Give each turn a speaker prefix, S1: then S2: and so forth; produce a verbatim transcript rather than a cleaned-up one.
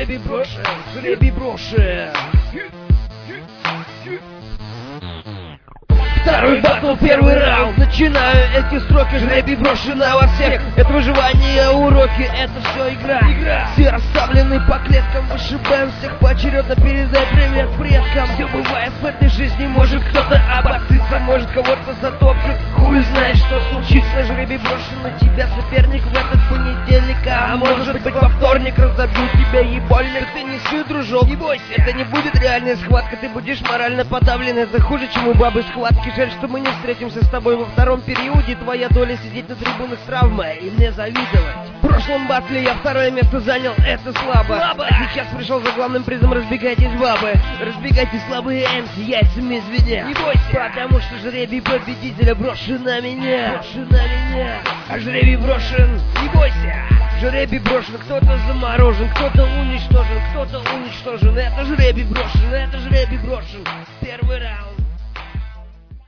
S1: Жребий брошен, жребий брошен. Второй батл, первый раунд. Начинаю эти строки, жребий брошен на вас всех. Это выживание, уроки, это все игра. игра. Все расставлены по клеткам, вышибаем всех поочередно, передай привет предкам. Все бывает в этой жизни, может кто-то обострится, может кого-то затопчет. Хуй знает, что случится, жребий брошен на тебя соперник в этот понедельник. А может быть во вторник разобью тебя ебольник. Ты не свой дружок, не бойся, это не будет реальная схватка. Ты будешь морально подавлен, это хуже, чем у бабы схватки. Жаль, что мы не встретимся с тобой во втором периоде. Твоя доля сидеть на трибунах с травмой и мне завидовать. В прошлом батле я второе место занял, это слабо, слабо. А сейчас пришел за главным призом, разбегайтесь, бабы. Разбегайтесь, слабые эмси, яйцами звеня. Не бойся, потому что жребий победителя брошен на меня. Брошен на меня, а жребий брошен, не бойся. Жребий брошен, кто-то заморожен, кто-то уничтожен, кто-то уничтожен. Это жребий брошен, это жребий брошен. Первый раунд.